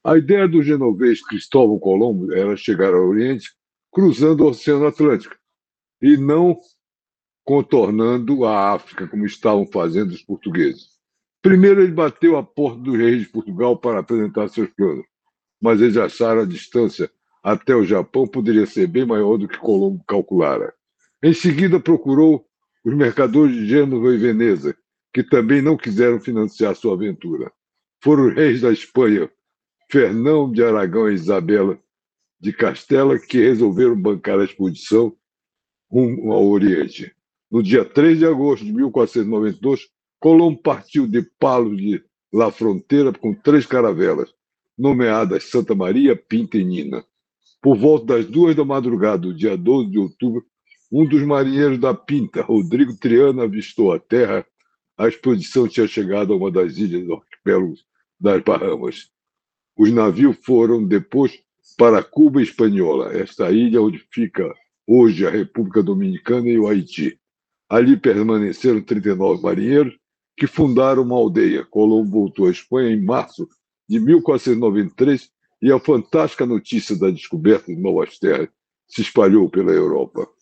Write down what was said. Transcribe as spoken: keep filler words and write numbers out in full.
A ideia do genovês Cristóvão Colombo era chegar ao Oriente cruzando o Oceano Atlântico e não contornando a África, como estavam fazendo os portugueses. Primeiro, ele bateu a porta dos reis de Portugal para apresentar seus planos, mas eles acharam a distância até o Japão poderia ser bem maior do que Colombo calculara. Em seguida, procurou os mercadores de Gênova e Veneza, que também não quiseram financiar sua aventura. Foram os reis da Espanha, Fernão de Aragão e Isabela de Castela, que resolveram bancar a expedição rumo ao Oriente. No dia três de agosto de mil quatrocentos e noventa e dois, Colombo partiu de Palos de La Fronteira com três caravelas, nomeadas Santa Maria, Pinta e Nina. Por volta das duas da madrugada do dia doze de outubro, um dos marinheiros da Pinta, Rodrigo Triana, avistou a terra. A expedição tinha chegado a uma das ilhas do arquipélago das Bahamas. Os navios foram depois para Cuba Espanhola, esta ilha onde fica hoje a República Dominicana e o Haiti. Ali permaneceram trinta e nove marinheiros que fundaram uma aldeia. Colombo voltou à Espanha em março de mil quatrocentos e noventa e três e a fantástica notícia da descoberta de novas terras se espalhou pela Europa.